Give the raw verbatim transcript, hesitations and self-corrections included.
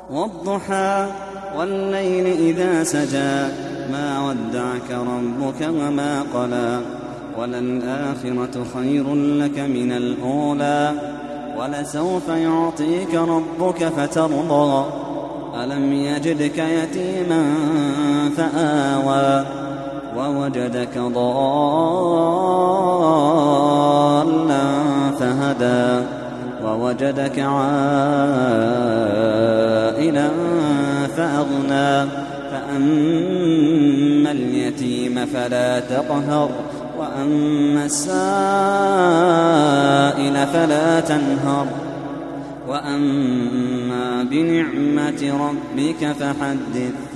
والضحى والليل إذا سجى ما ودعك ربك وما قلى وللآخرة خير لك من الأولى ولسوف يعطيك ربك فترضى ألم يجدك يتيما فآوى ووجدك ضالا فهدى ووجدك عائلا فأغنى فأما اليتيم فلا تقهر وأما السائل فلا تنهر وأما بنعمة ربك فحدث